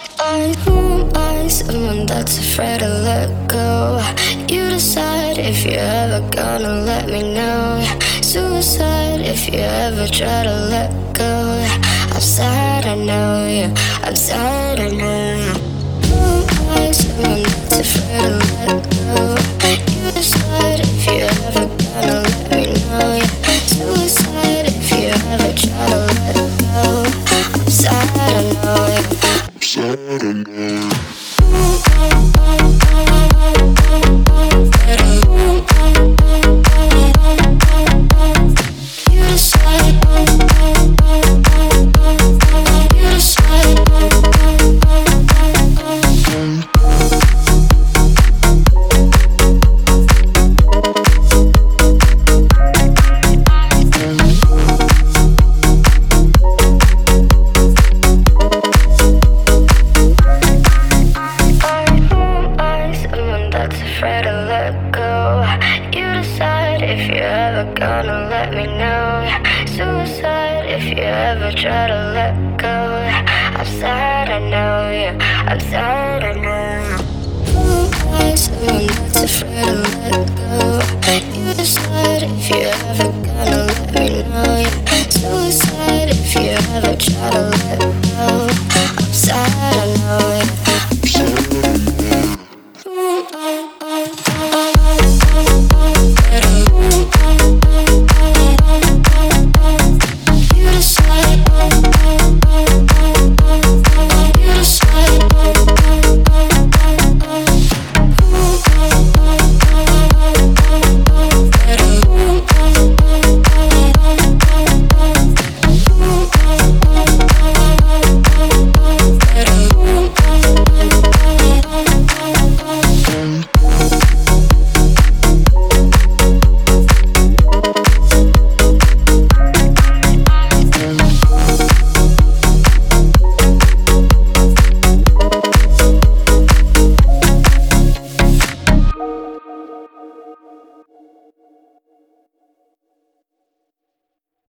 Who am I? Someone that's afraid to let go. You decide if you're ever gonna let me know. Suicide if you ever try to let go. I'm sad, I know you. I'm sad, I know you. Who am I? Someone that's afraid to let go. You decide if you're ever gonna let me know. Suicide if you ever try to let go. I'm sad, I know you. Afraid to let go. You decide if you're ever gonna let me know. Suicide if you ever try to let go. I'm sad, I know you. I'm sad, I know you. Who am I? Someone that's afraid to let go. You decide if you're ever gonna let me know. Suicide if you ever try to let go.